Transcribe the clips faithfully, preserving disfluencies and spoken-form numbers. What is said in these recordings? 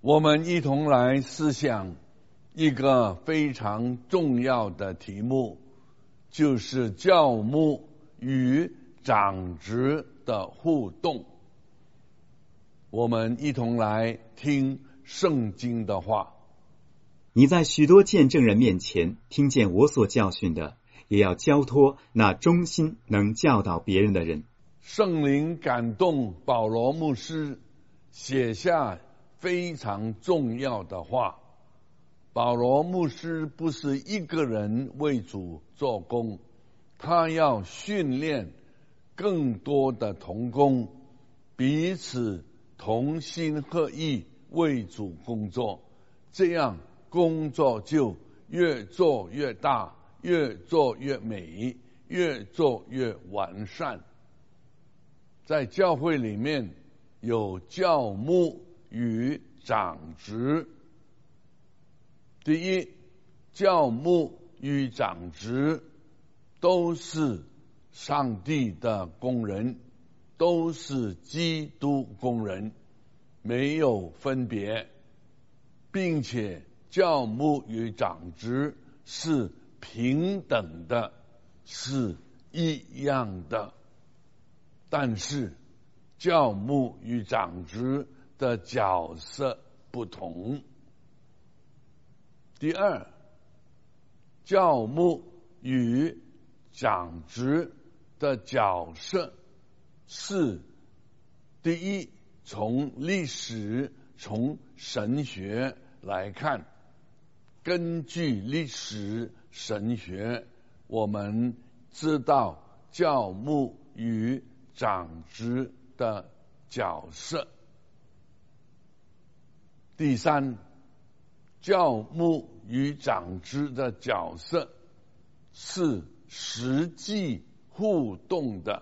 我们一同来思想一个非常重要的题目，就是教牧与长职的互动。我们一同来听圣经的话。 你在许多见证人面前听见我所教训的，也要交托那忠心能教导别人的人。 圣灵感动保罗牧师写下非常重要的话。保罗牧师不是一个人为主做工，他要训练更多的同工，彼此同心合意为主工作，这样工作就越做越大，越做越美，越做越完善。在教会里面有教牧与长职。第一，教牧与长职都是上帝的工人，都是基督工人，没有分别，并且教牧与长职是平等的，是一样的。但是教牧与长职的角色不同。第二，教牧与长职的角色是：第一，从历史、从神学来看，根据历史神学，我们知道教牧与长职的角色。第三，教牧与长职的角色是实际互动的。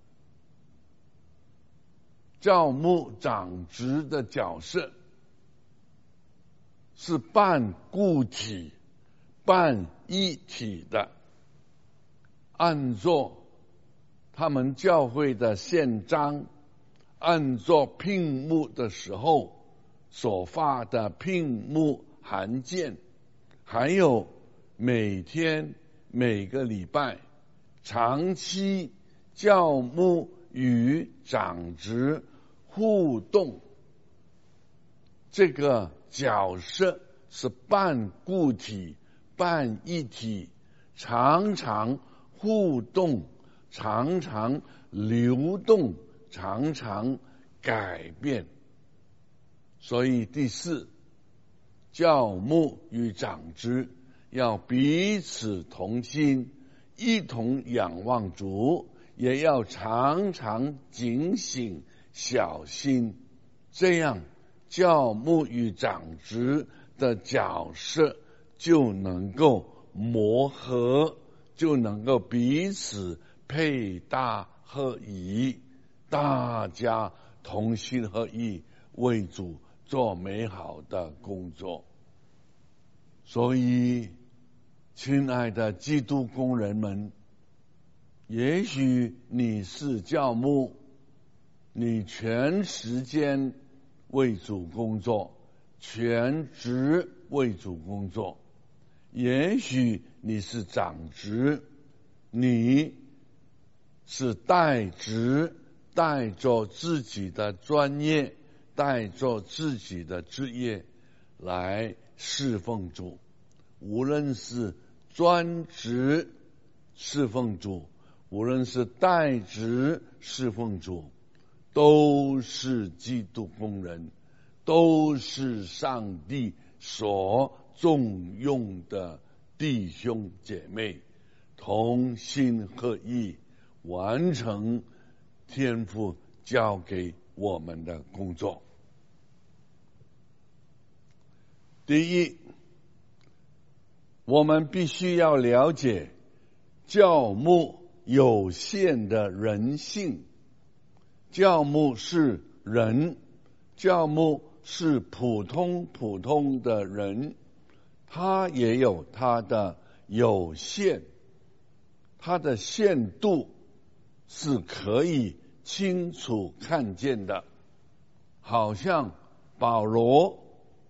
教牧长职的角色是半固体半一体的，按照他们教会的宪章，按照聘牧的时候所发的聘牧函件，还有每天每个礼拜长期教牧与长职互动，这个角色是半固体半一体，常常互动，常常流动，常常改变。所以第四，教牧与长职要彼此同心，一同仰望主，也要常常警醒小心，这样教牧与长职的角色就能够磨合，就能够彼此配搭合宜，大家同心合意为主做美好的工作。所以亲爱的基督工人们，也许你是教牧，你全时间为主工作，全职为主工作；也许你是长职，你是带职，带着自己的专业，带着自己的职业来侍奉主。无论是专职侍奉主，无论是带职侍奉主，都是基督工人，都是上帝所重用的弟兄姐妹，同心合意完成天父交给我们的工作。第一，我们必须要了解教牧有限的人性。教牧是人，教牧是普通普通的人，他也有他的有限，他的限度是可以清楚看见的。好像保罗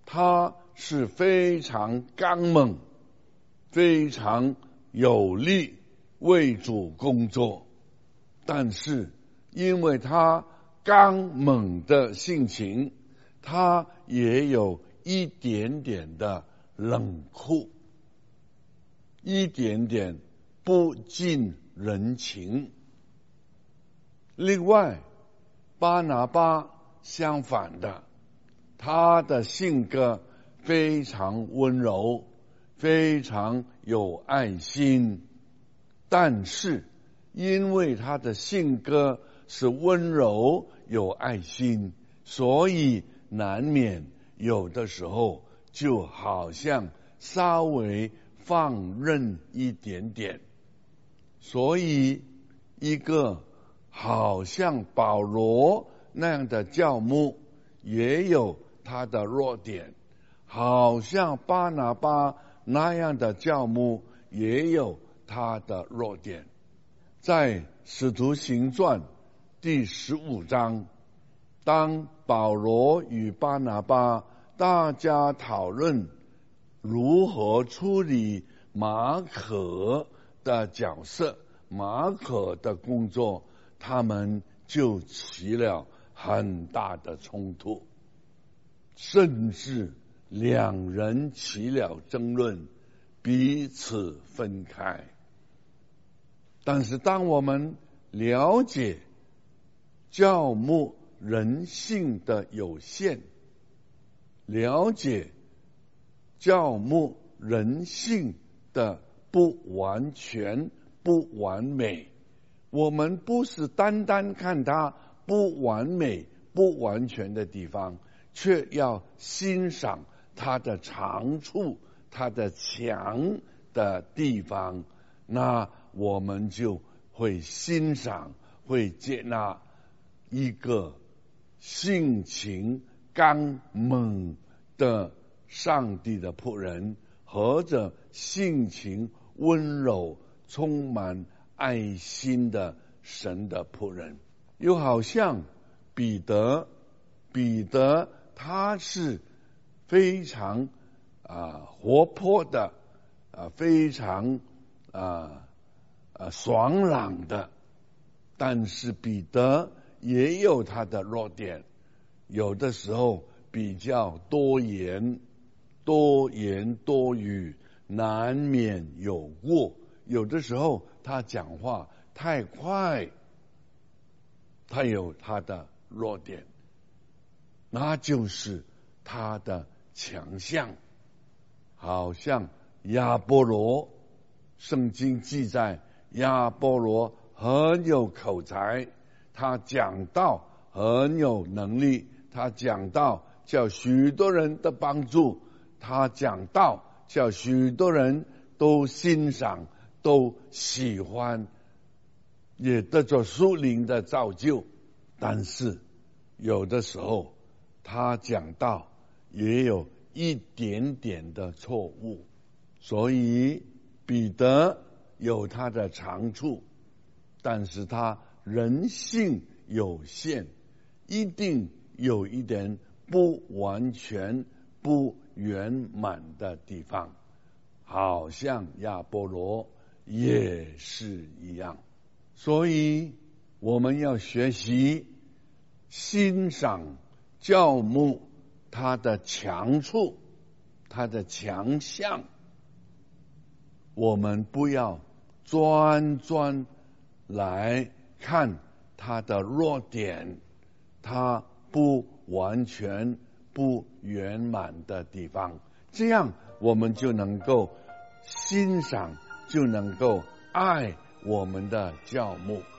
他是非常刚猛，非常有力为主工作，但是因为他刚猛的性情，他也有一点点的冷酷，一点点不近人情。另外，巴拿巴相反的，他的性格非常温柔，非常有爱心，但是因为他的性格是温柔有爱心，所以难免有的时候就好像稍微放任一点点。所以一个好像保罗那样的教牧也有他的弱点，好像巴拿巴那样的教牧也有他的弱点。在使徒行传第十五章，当保罗与巴拿巴大家讨论如何处理马可的角色，马可的工作，他们就起了很大的冲突，甚至两人起了争论，彼此分开。但是当我们了解教牧人性的有限，了解教牧人性的不完全、不完美，我们不是单单看他不完美、不完全的地方，却要欣赏他的长处、他的强的地方，那我们就会欣赏、会接纳一个性情刚猛的上帝的仆人，或者性情温柔、充满爱心的神的仆人。又好像彼得，彼得他是非常啊活泼的，啊非常啊啊爽朗的，但是彼得也有他的弱点，有的时候比较多言多言多语，难免有过，有的时候他讲话太快，他有他的弱点，那就是他的强项。好像亚波罗，圣经记载亚波罗很有口才，他讲道很有能力，他讲道叫许多人的帮助，他讲道叫许多人都欣赏，都喜欢，也得着属灵的造就。但是有的时候他讲道也有一点点的错误，所以彼得有他的长处，但是他人性有限，一定有一点不完全、不圆满的地方，好像亚波罗也是一样。所以我们要学习欣赏教牧他的强处，他的强项，我们不要专专来看他的弱点，他不完全、不圆满的地方，这样我们就能够欣赏，就能够爱我们的教牧。